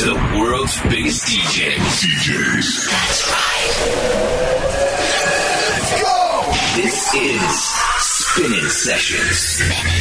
to the world's biggest DJs. That's right. Let's go! This is Spinning Sessions.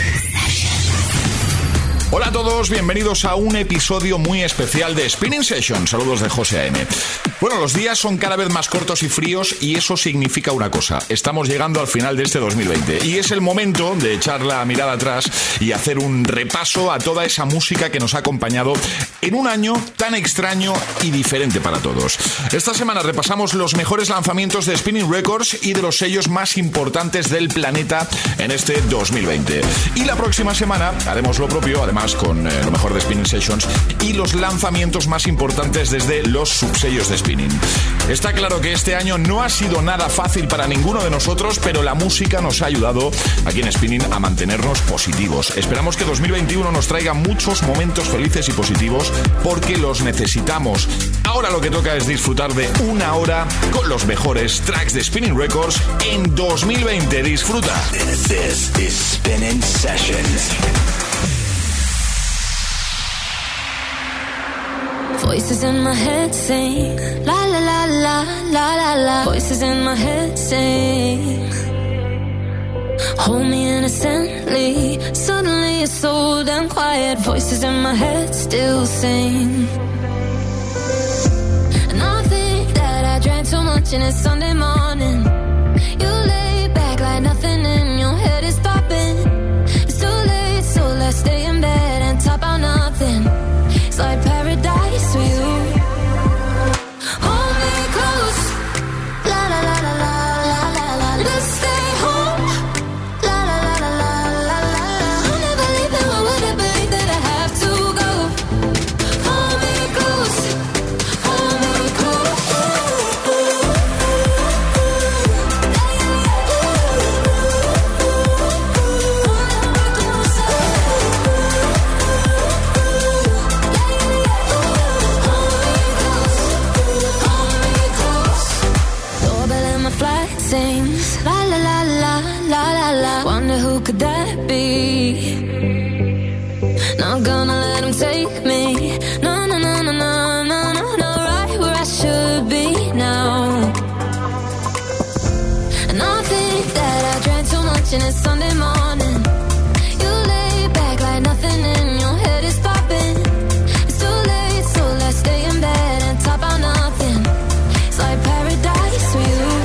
Hola a todos, bienvenidos a un episodio muy especial de Spinning Sessions. Saludos de José A.M. Bueno, los días son cada vez más cortos y fríos y eso significa una cosa. Estamos llegando al final de este 2020 y es el momento de echar la mirada atrás y hacer un repaso a toda esa música que nos ha acompañado en un año tan extraño y diferente para todos. Esta semana repasamos los mejores lanzamientos de Spinning Records y de los sellos más importantes del planeta en este 2020. Y la próxima semana haremos lo propio, además con lo mejor de Spinning Sessions y los lanzamientos más importantes desde los subsellos de Spinning. Está claro que este año no ha sido nada fácil para ninguno de nosotros, pero la música nos ha ayudado aquí en Spinning a mantenernos positivos. Esperamos que 2021 nos traiga muchos momentos felices y positivos porque los necesitamos. Ahora lo que toca es disfrutar de una hora con los mejores tracks de Spinning Records en 2020. Disfruta. This is Spinning Sessions. Voices in my head sing la la la la la la la. Voices in my head sing hold me innocently. Suddenly it's so damn quiet. Voices in my head still sing. And I think that I drank too much and it's Sunday morning. You lay back like nothing in your head is stopping. It's too late, so let's stay in bed and talk about nothing. It's like paradise with you. Hold me close, la la la la la la la la. Let's stay home, la la la la la la la. I'll never leave them. I wouldn't believe that I have to go. Hold me close, hold me close. Sings la la la la la la la. Wonder who could that be? Not gonna let him take me. No no no no no no no no. Right where I should be now. And I think that I drank too much and it's Sunday morning. You lay back like nothing in your head is stopping. It's too late, so let's stay in bed and talk about nothing. It's like paradise with you.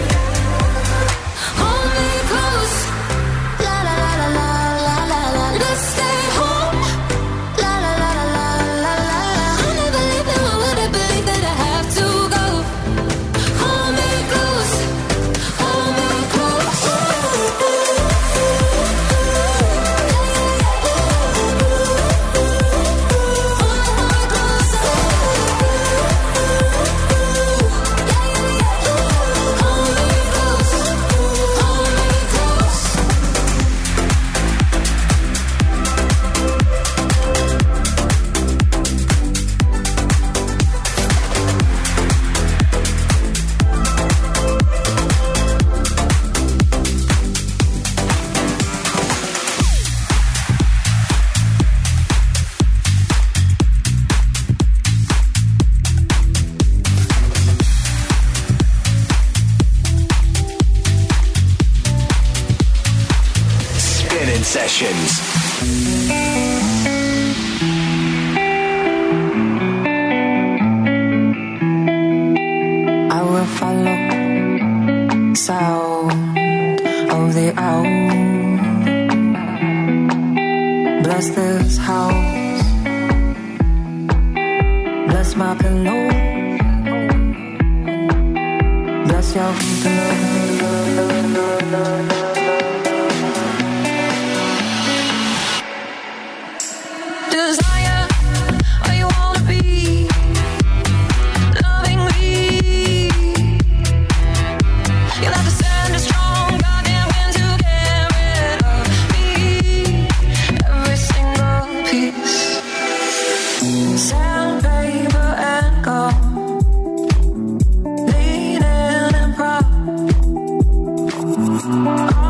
Sessions. I will follow sound of the owl. Bless this house. Bless my pillow. Bless your pillow. Desire, where you wanna be, loving me. You'll have to send a strong goddamn wind to get rid of me. Every single piece, sandpaper and gold, leaning and proud.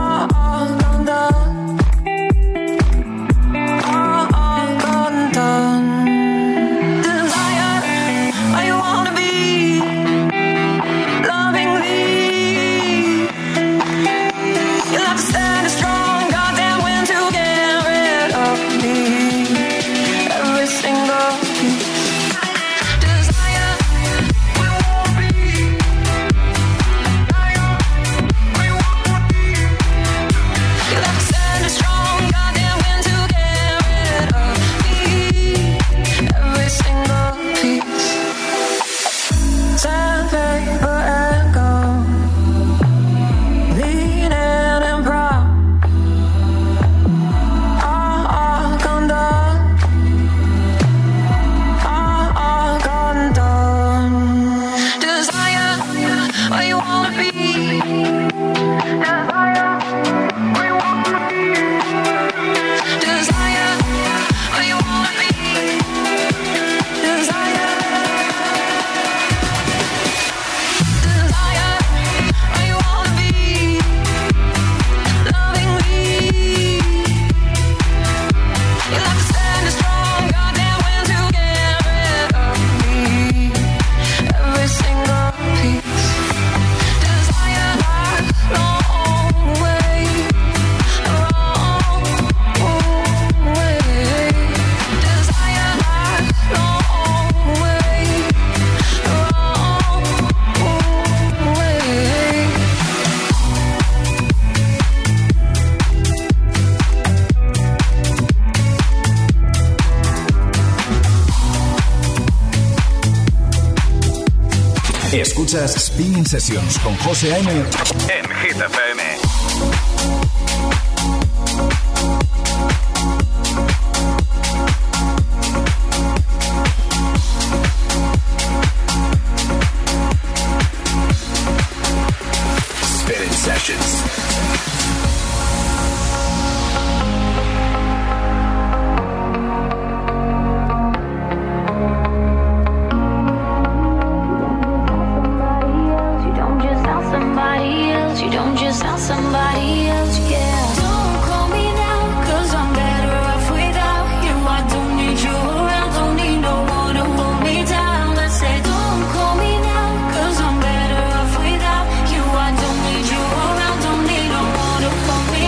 Escuchas Spinning Sessions con José A.M. en Hit FM. Spinning Sessions. You don't just sound somebody else, yeah. Don't call me now, 'cause I'm better off without you. I don't need you around, don't need no one to hold me down. I say don't call me now, 'cause I'm better off without you. I don't need you around, don't need no one to hold me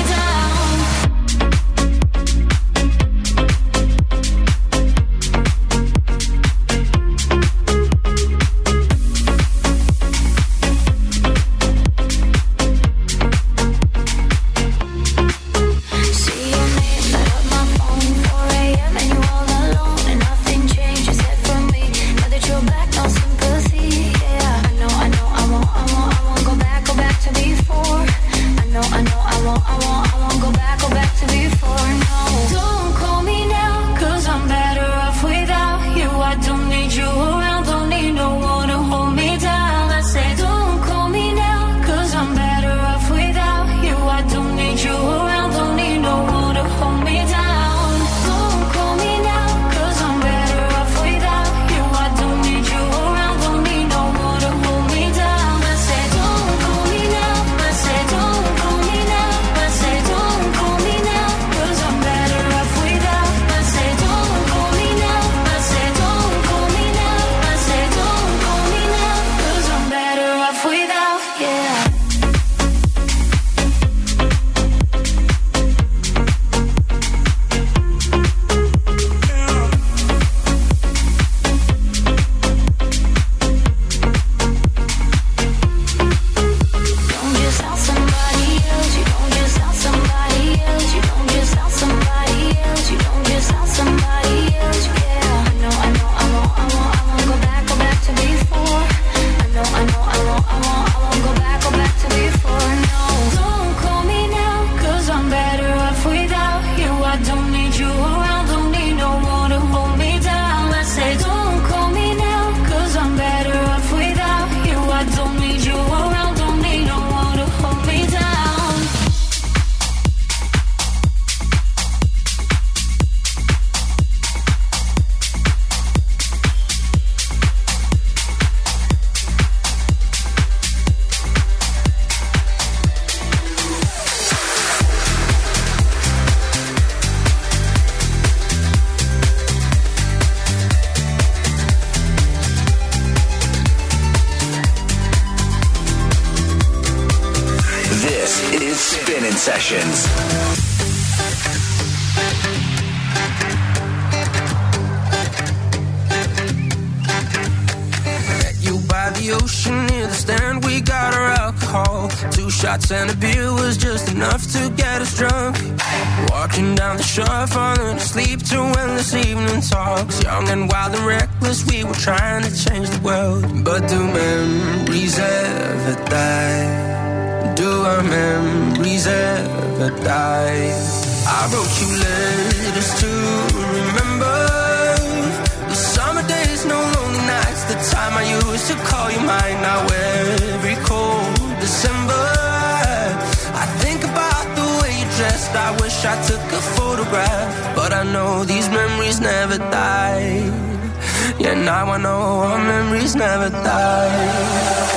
Sessions. The ocean near the stand, we got our alcohol. 2 shots and a beer was just enough to get us drunk. Walking down the shore, falling asleep to endless evening talks. Young and wild and reckless, we were trying to change the world. But do memories ever die? Do our memories ever die? I wrote you letters to remember the summer days, no lonely nights, the time I used to call you mine. Now every cold December, I think about the way you dressed. I wish I took a photograph, but I know these memories never die. Yeah, now I know our memories never die.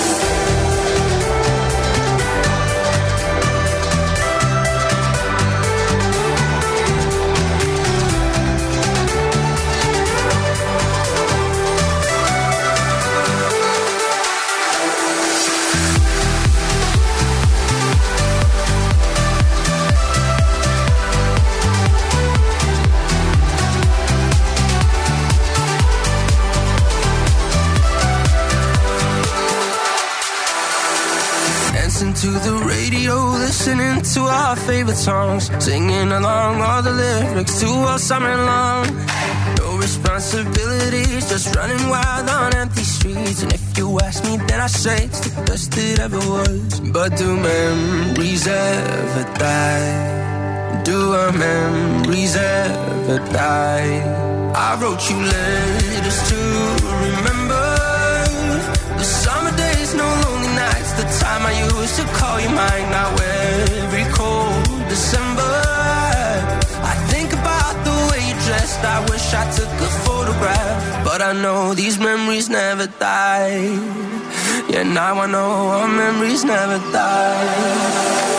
To the radio, listening to our favorite songs, singing along all the lyrics to all summer long. No responsibilities, just running wild on empty streets. And if you ask me, then I say it's the best it ever was. But do memories ever die? Do our memories ever die? I wrote you letters to remember the summer days, no lonely nights, the time I used to call you mine. Now every cold December, I think about the way you dressed. I wish I took a photograph, but I know these memories never die. Yeah, now I know our memories never die.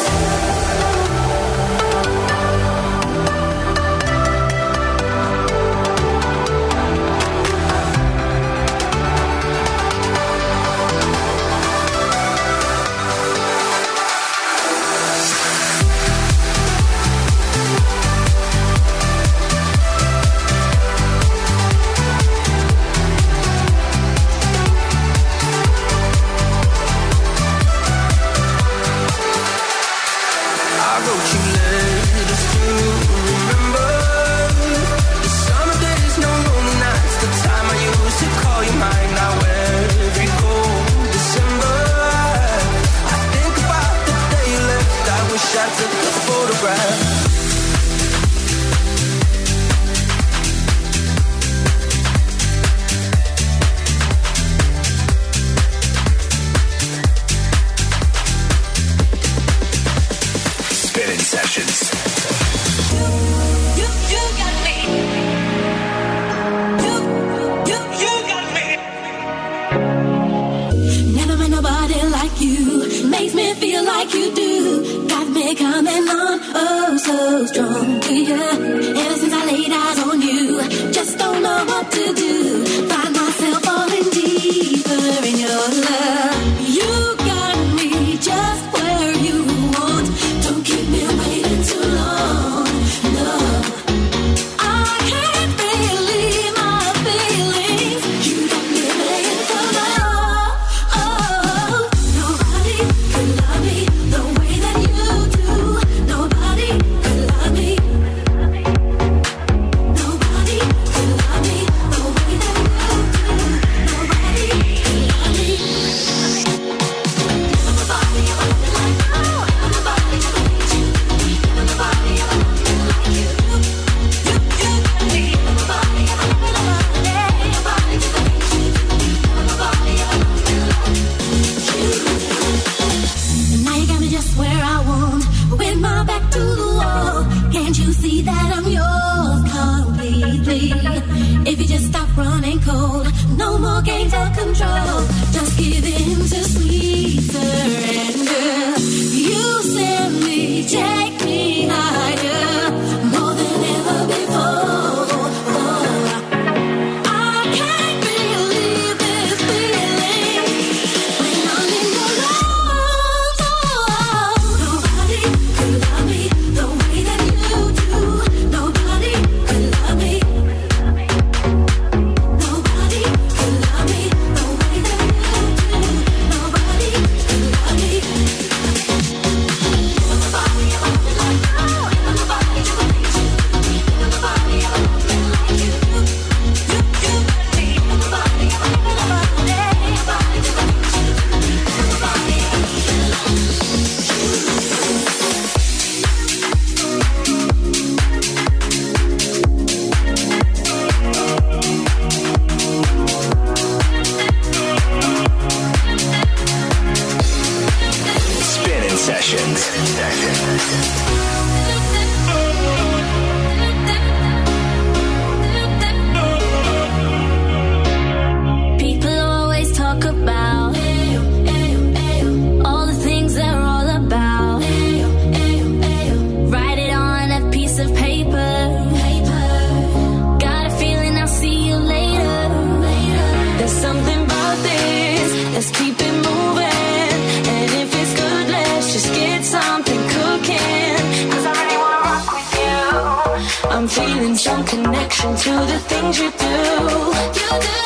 I'm feeling some connection to the things you do. You do.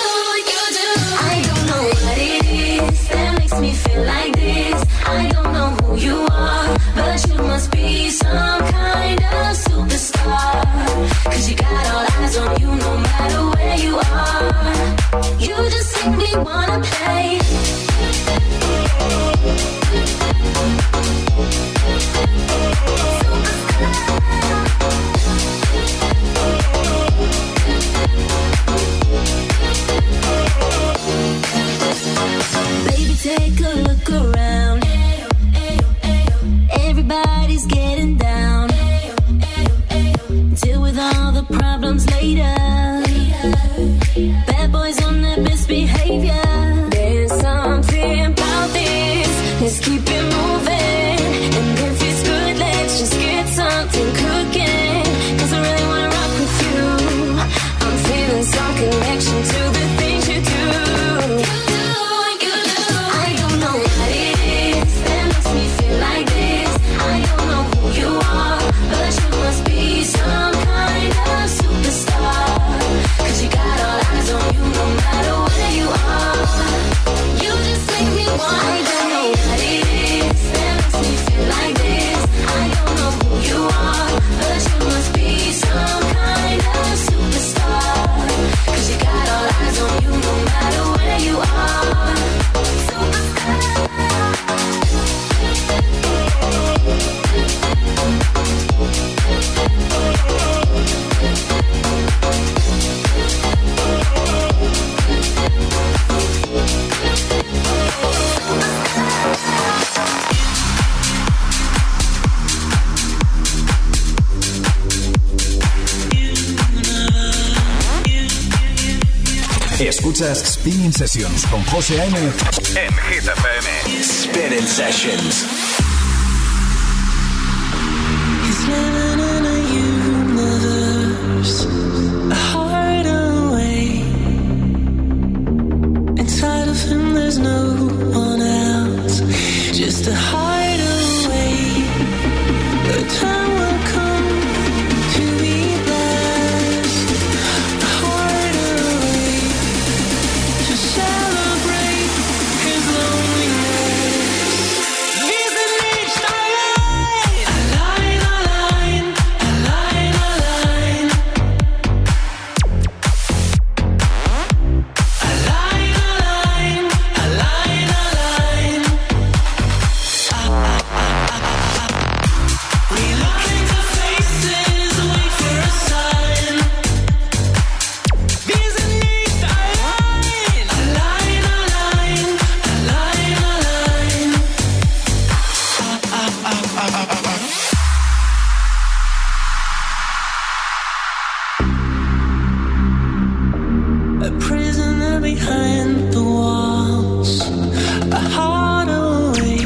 I don't know what it is that makes me feel like this. I don't know who you are, but you must be some kind of superstar. 'Cause you got all eyes on you no matter always getting down. Deal with all the problems later. Bad boys on their best behavior. There's something about this. Let's keep it moving. And if it's good, let's just get something cooking. 'Cause I really wanna rock with you. I'm feeling some connection to the things you do. You do. I don't know what it is that makes me feel like this. I don't know who you are, but you must be some kind of superstar. 'Cause you got all eyes on you no matter where you are. You just make me want. I don't know what it is that makes me feel like this. I don't know who you are, but you must be some kind of superstar. 'Cause you got all eyes on you no matter where you are. Escuchas Spinning Sessions con José A.M. en Hit FM. Spinning Sessions. He's living in a universe, a hideaway. Inside of him there's no one else, just a hideaway. The time will come to be blessed, a hideaway, to celebrate his loneliness. He's an each line, a line, a line, a line, a line. A line, a line, a line, a line. We look into faces, wait for a sign. He's an each line, a line, a line, a line, a line. A prisoner behind the walls, a hideaway.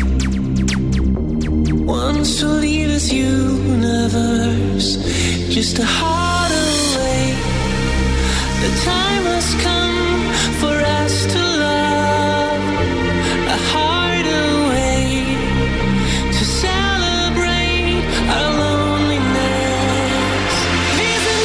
Wants to leave his universe, just a hideaway. The time has come for us to love, a hideaway, to celebrate our loneliness. He's an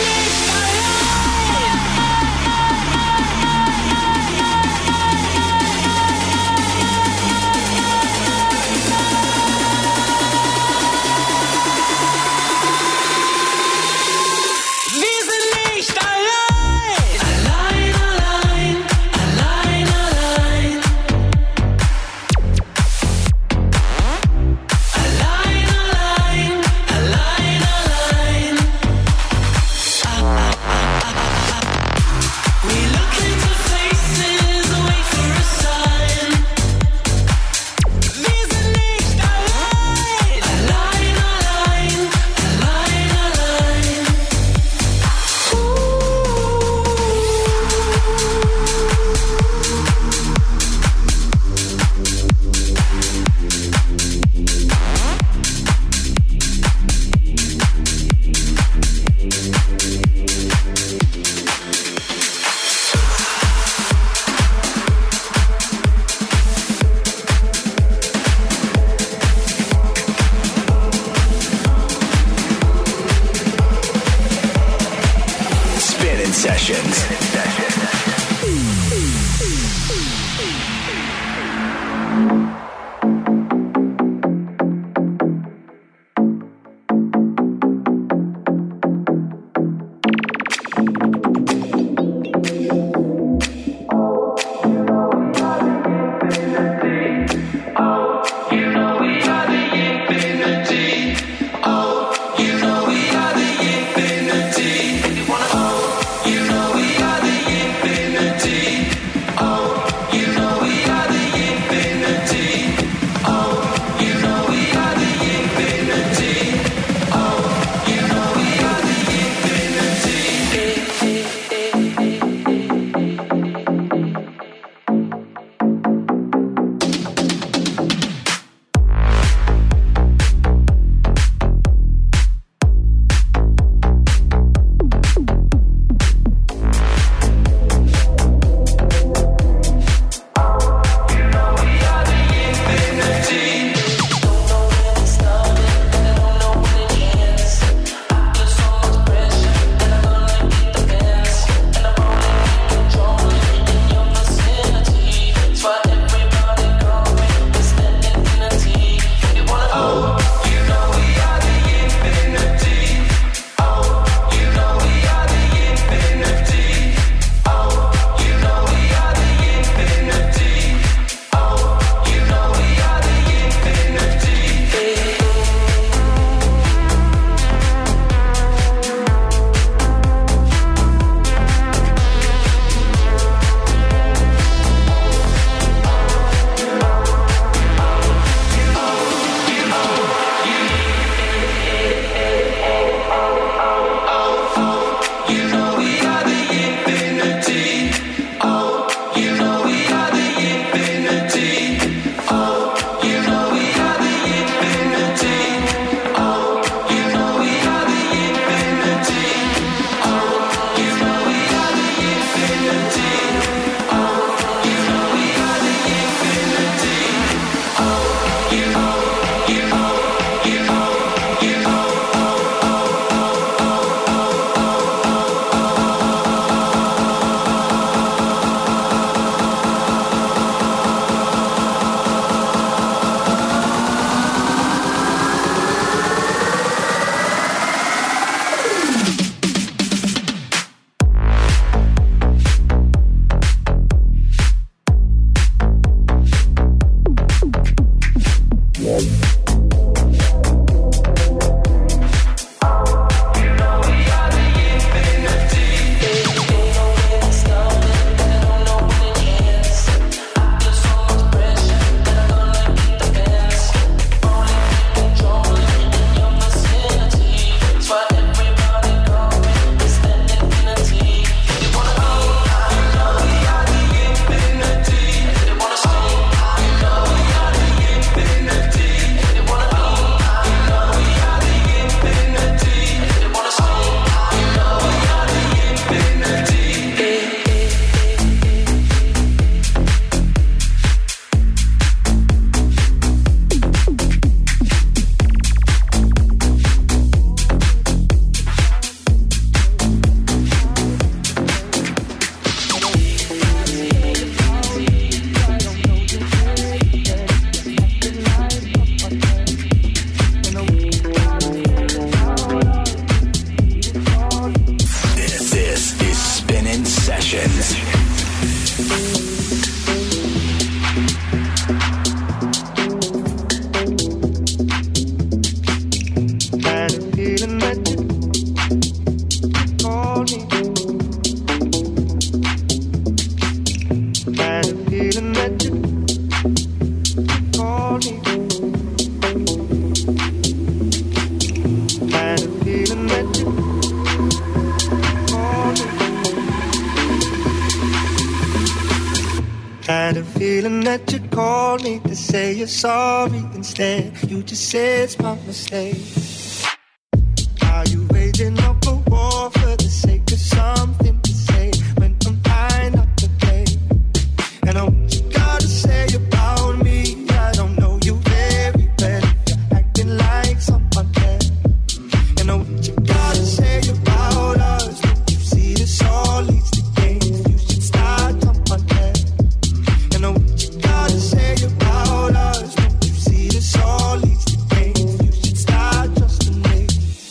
Had a feeling that you'd call me to say you're sorry. Instead, you just said it's my mistake. Are you waging up a war for the sake of something to say when I'm trying not to play? And I what you gotta say about me, I don't know you very well. You're acting like someone else. And I what you gotta say about us, don't you see this all leads to games? You should start someone else. What you gotta say about us? Don't you see this all leads to games? You should start trusting me.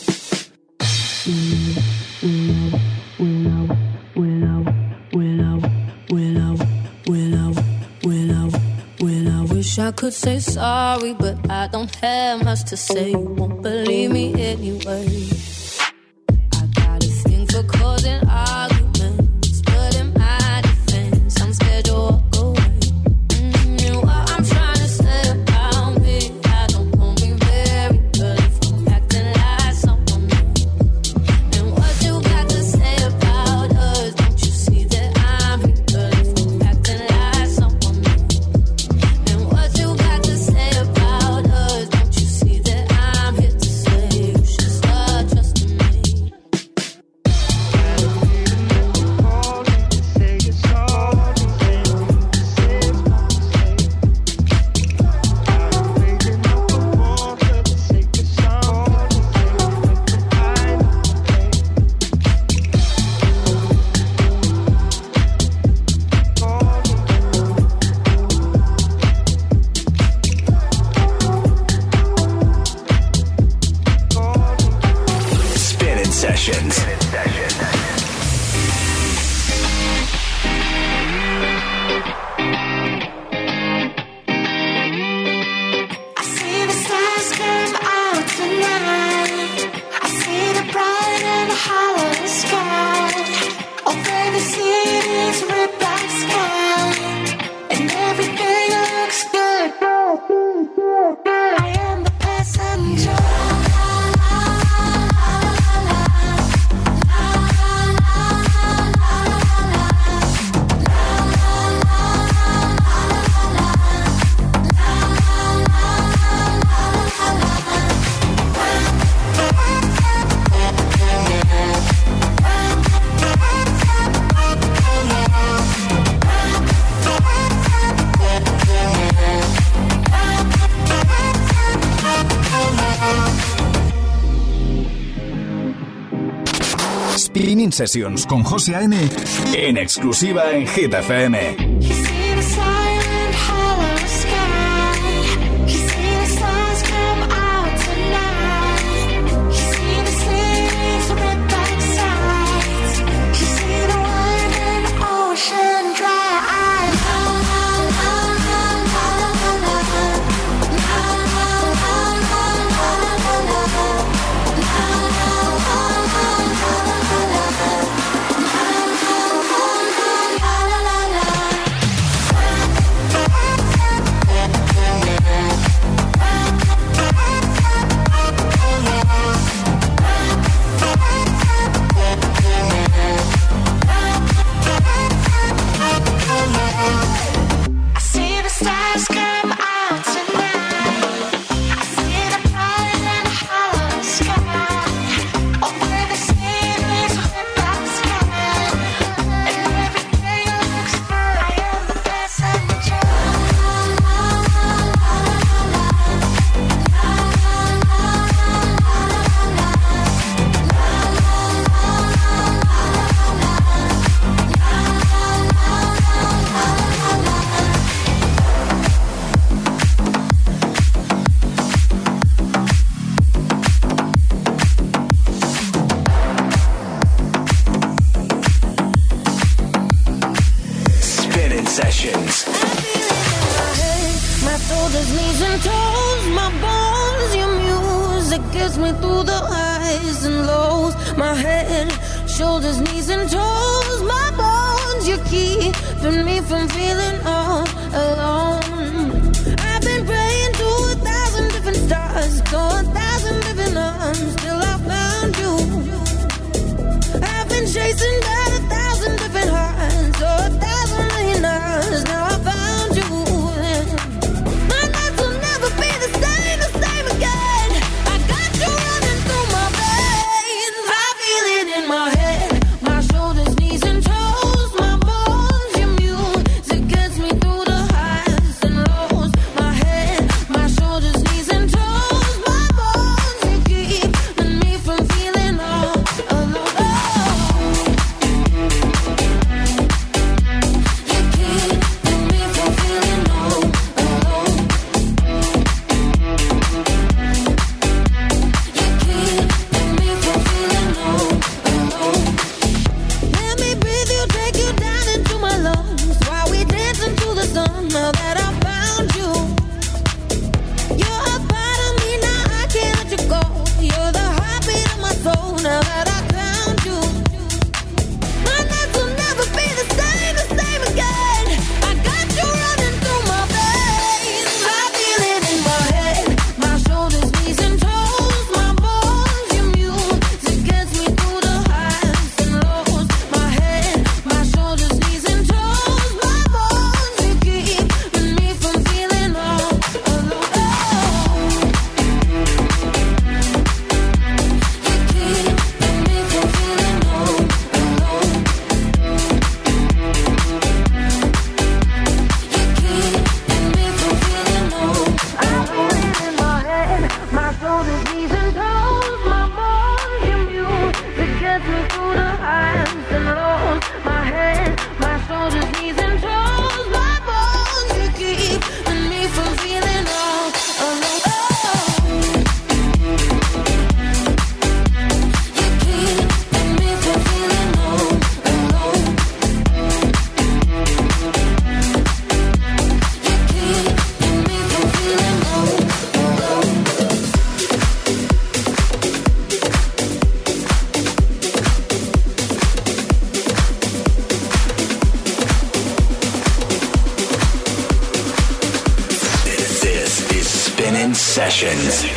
Wish I could say sorry, but I don't have much to say. You won't believe me anyway. I got a thing for causing arguments, but in my defense, I'm scared you'll walk away. What I'm trying to say about me, I don't know me very well if I'm acting like someone else. And what you got to say about us, don't you see that I'm here if I'm acting like someone else? And what you got to say about us, don't you see that I'm here to say you should start trusting me? Spinning Sessions. I see the stars come out tonight. I see the bright and hollow sky. Over the city's red black sky, and everything looks good. I am the passenger. Spinning Sessions con José A.M. en exclusiva en Hit FM. You see the silent hollow sky. You see the stars come out tonight. You see the city's red back sides. You see the winding ocean dry. I see the stars come out tonight. I see the bright and hollow sky. Over the city's red black sky, and everything looks good. I am the passenger. Spinning Sessions. My shoulders, knees and toes, my bones, your music gets me through the highs and lows. My head, shoulders, knees and toes, my bones, you're keeping me from feeling all alone. I've been praying to 1,000 different stars, to 1,000 different arms, till I found you. Sessions.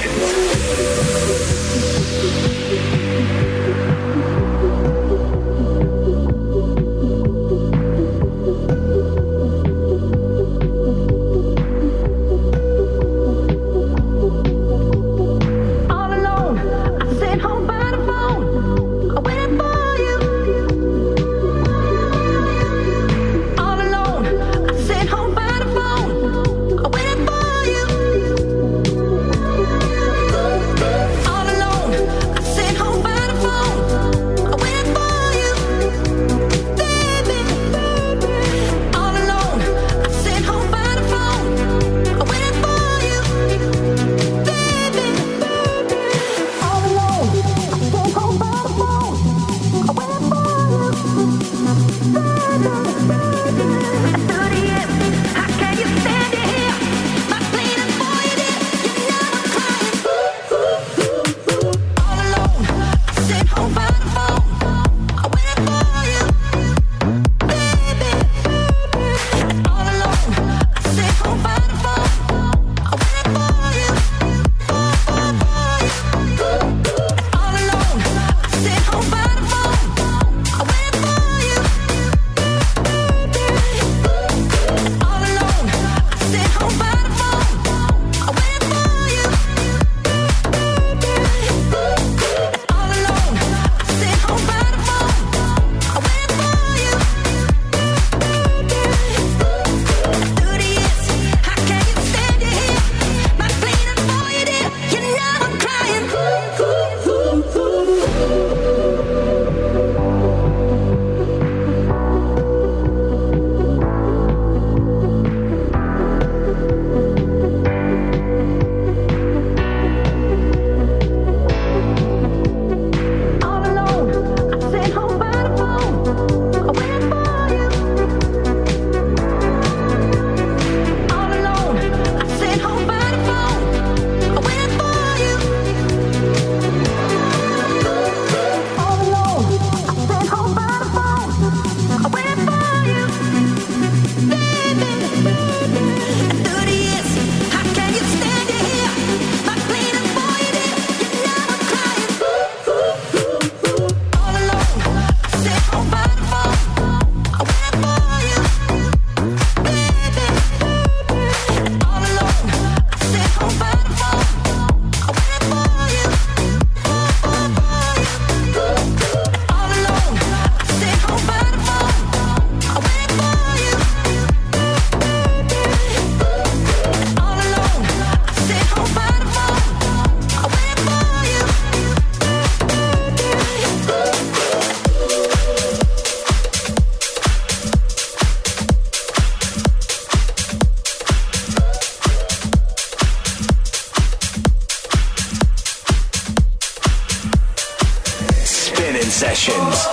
Sessions.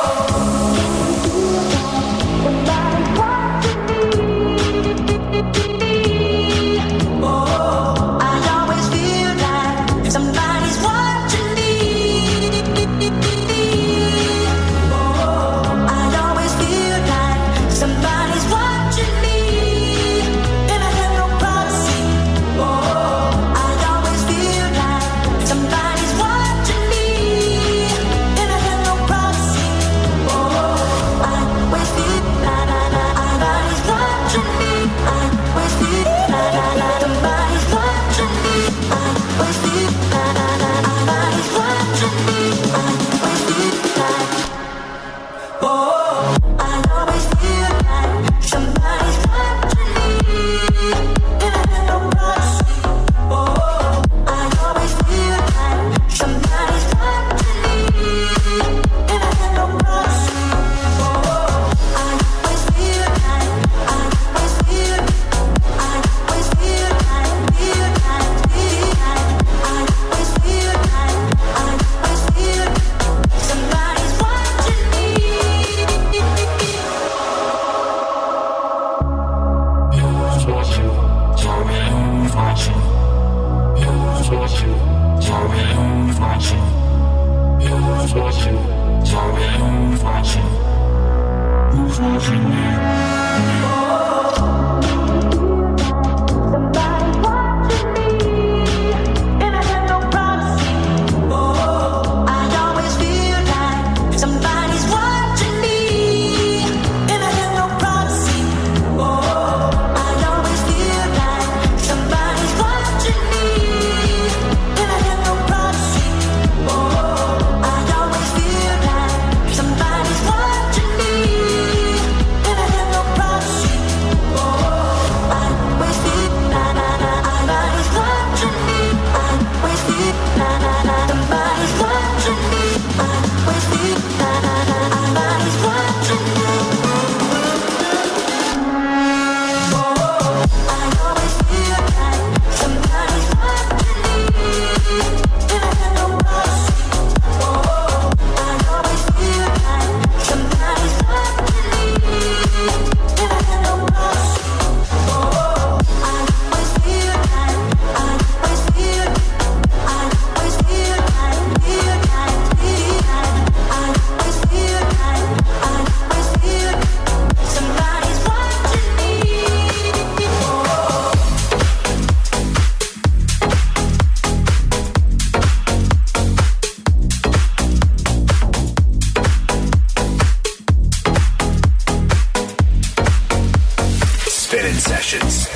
Sessions.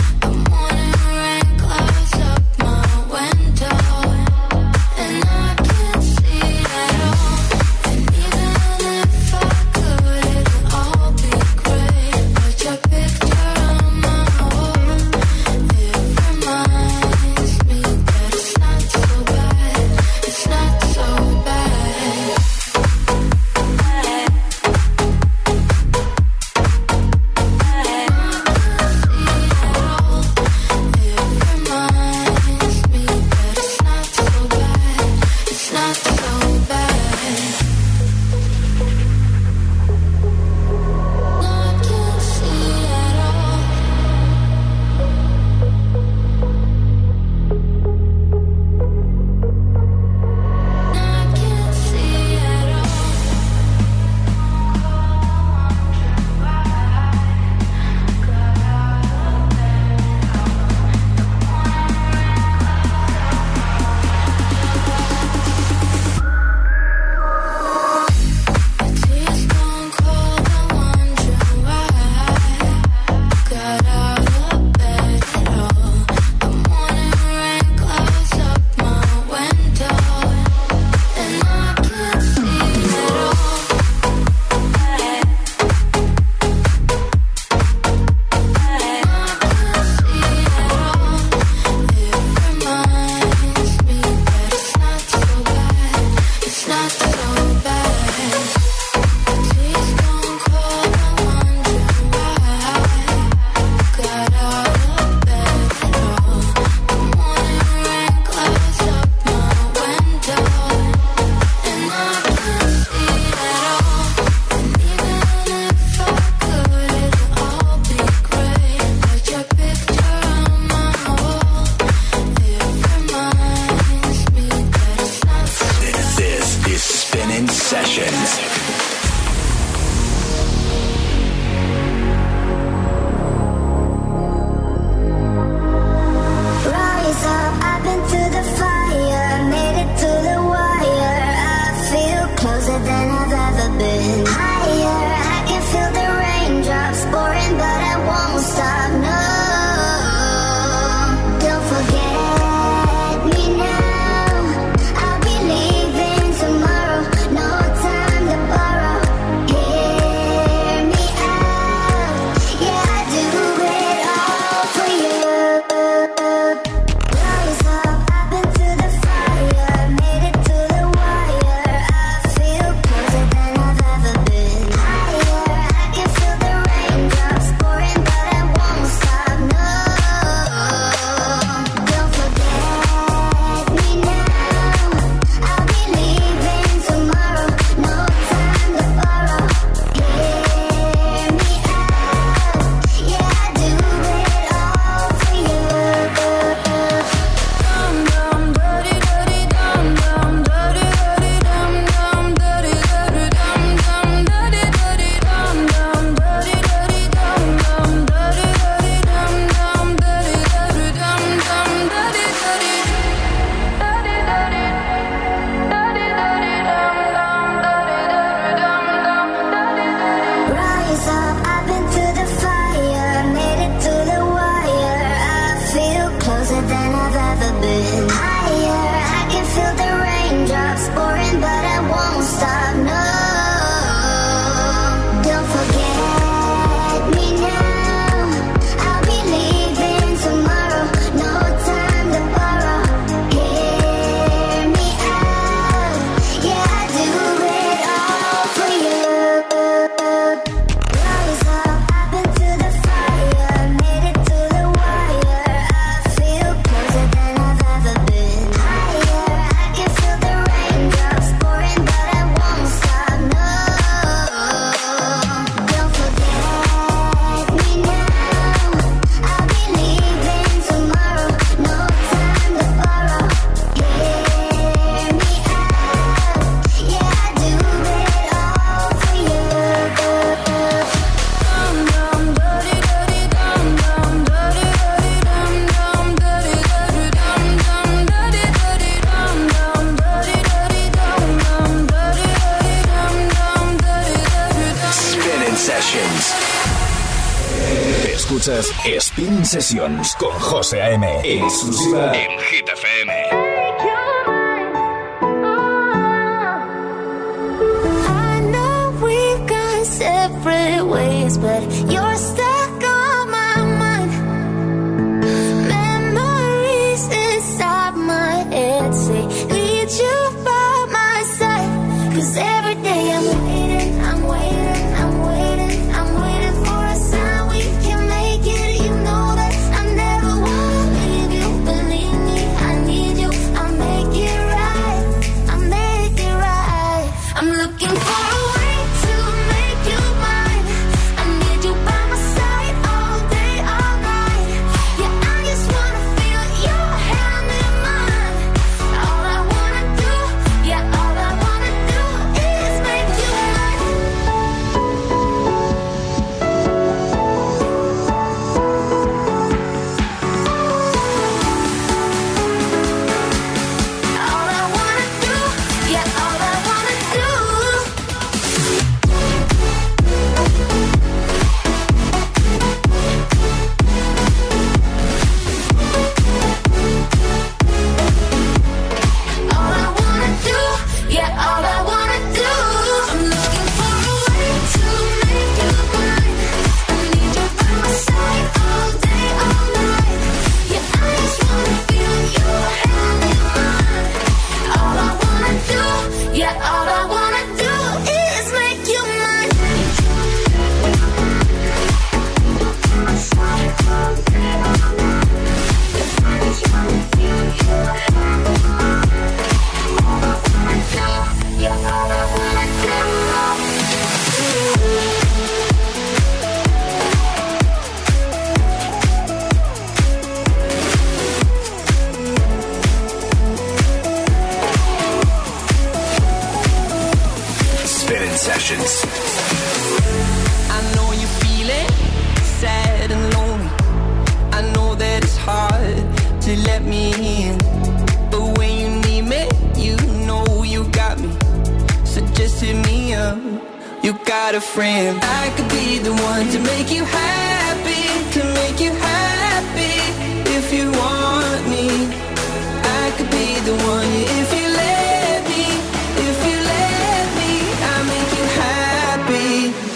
And I Escuchas Spinning Sessions con José A.M. Exclusiva en Hit FM. I know we've gone separate ways, but you're stuck on my mind. Memories inside my head say, need you by my side. 'Cause every day I'm waiting, I'm waiting, I'm waiting, I'm waiting for a sign we can make it. You know that I never wanna leave you. Believe me, I need you. I'll make it right, I'll make it right. I'm looking for a way to make you mine. I need you by my side all day, all night. Yeah, I just wanna feel your hand in mine. All I wanna do, yeah, all I wanna do is make you mine. All I wanna do, yeah, all I wanna do. All I wanna do, yeah, all I wanna do. I'm looking for a way to make you mine. I need you by my side all day, all night. Yeah, I just wanna feel your hand in mine. All I wanna do, yeah, all I wanna do is make you mine. My side all day, all night. Yeah, I just wanna feel your hand in mine. All I wanna do, yeah, all I wanna do. Spinning Sessions. I know you feel it, sad and lonely. I know that it's hard to let me in, but when you need me, you know you got me. So just hit me up. You got a friend. I could be the one to make you happy, to make you happy. If you want me, I could be the one if you let me. If you let me, I'll make you happy.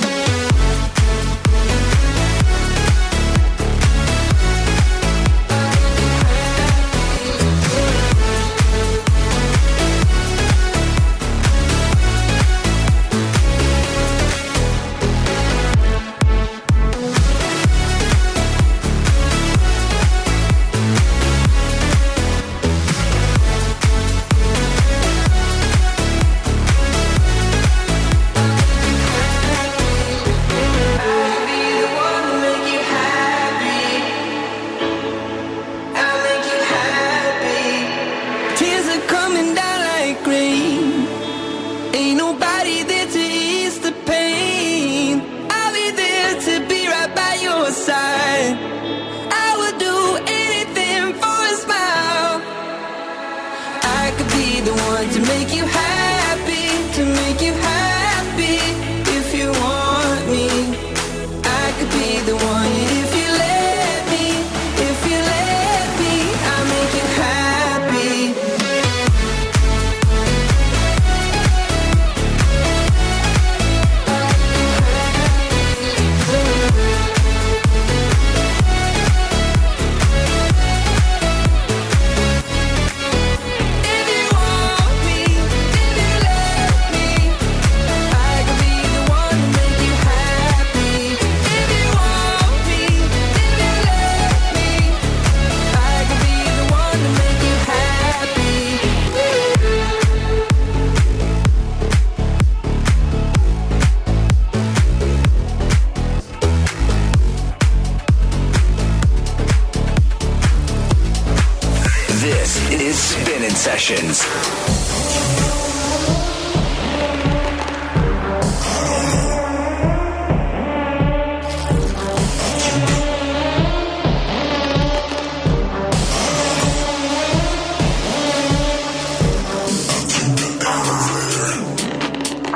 Tears are coming down like rain. Ain't nobody there to ease the pain. I'll be there to be right by your side. I would do anything for a smile. I could be the one to make you happy, to make you happy. If you want me, I could be the one if you let me. If you let me, I'll make you happy. If you want me, if you let me, I could be the one to make you happy. If you want me, if you let me, I could be the one to make you happy. This is Spinning Sessions.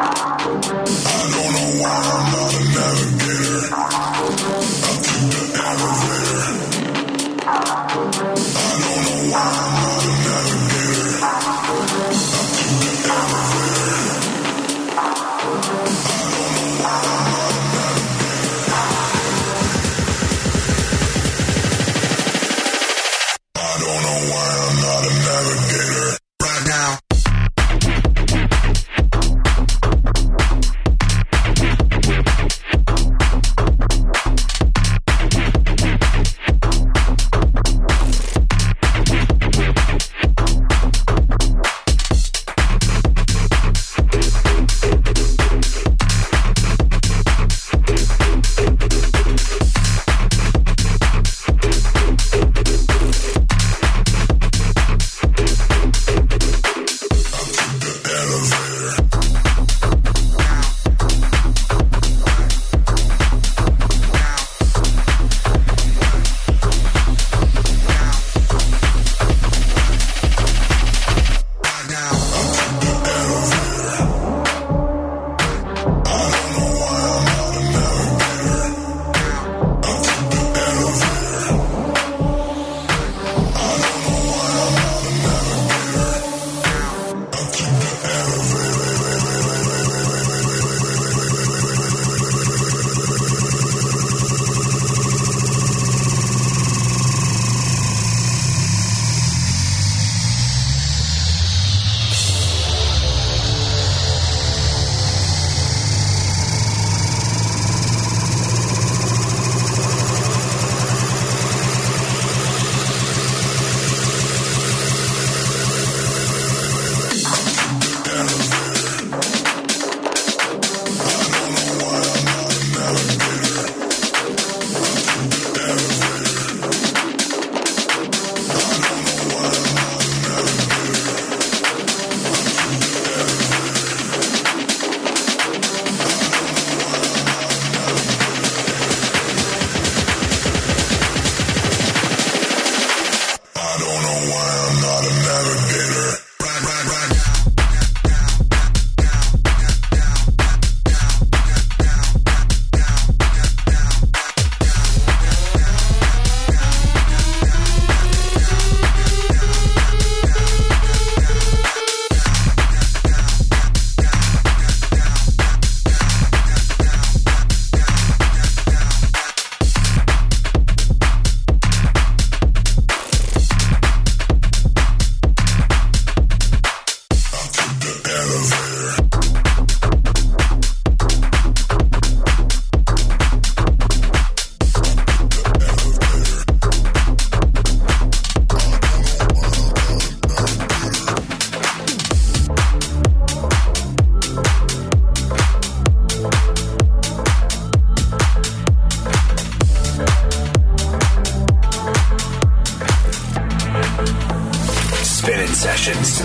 I don't know why I'm not a navigator. I'm too Sessions.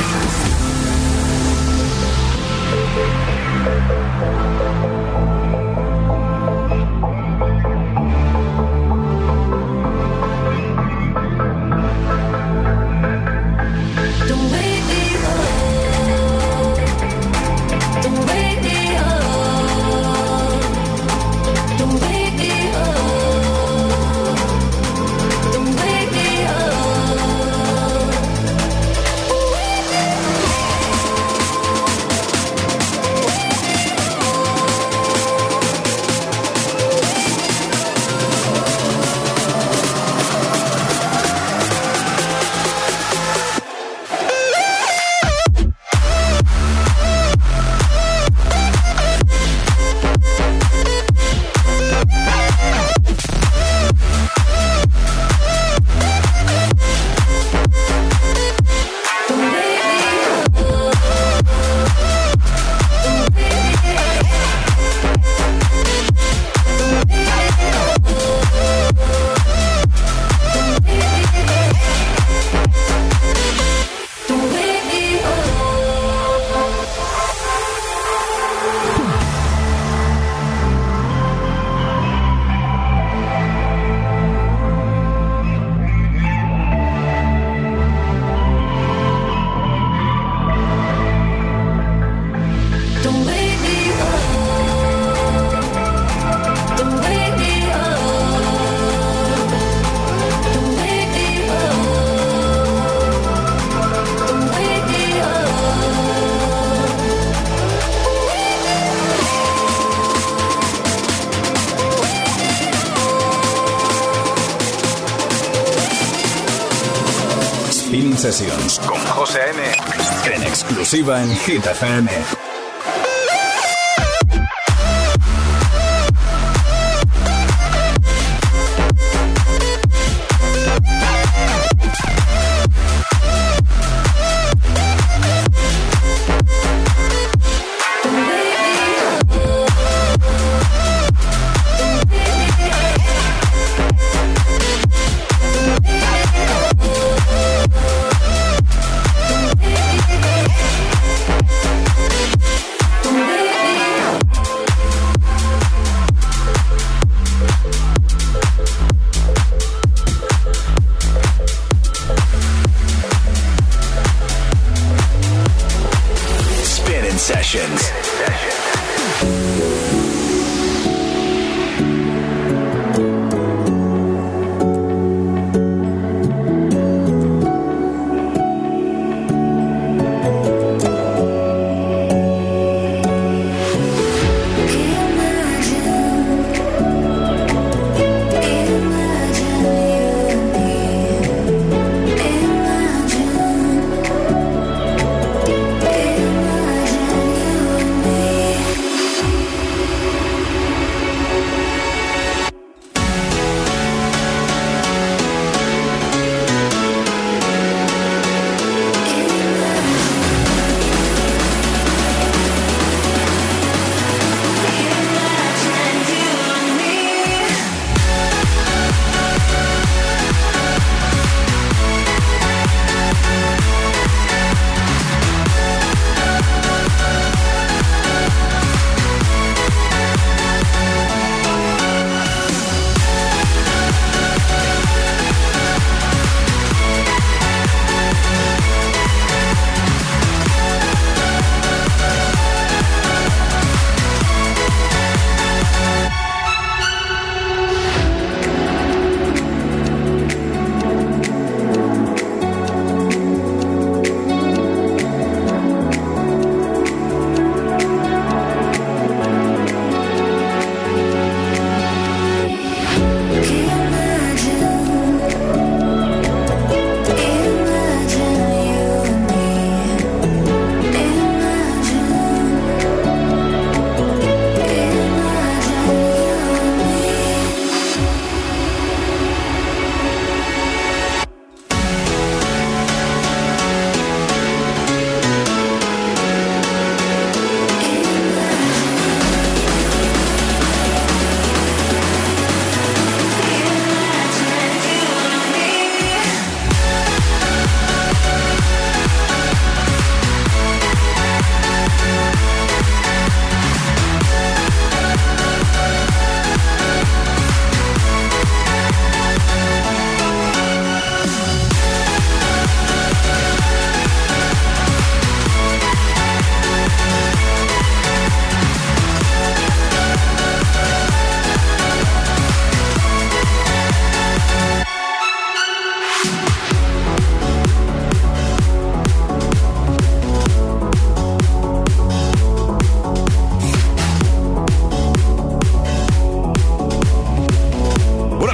Spinning Sessions con José A.M. en exclusiva en Hit FM.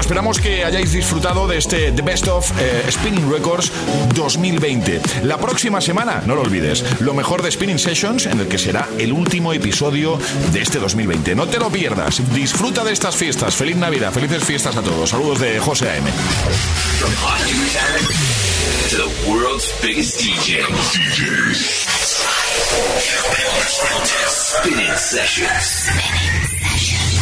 Esperamos que hayáis disfrutado de este The Best of Spinning Records 2020. La próxima semana, no lo olvides, lo mejor de Spinning Sessions, en el que será el último episodio de este 2020. No te lo pierdas. Disfruta de estas fiestas. Feliz Navidad, felices fiestas a todos. Saludos de José A.M. From hot new talent to the world's biggest DJs. Spinning Sessions.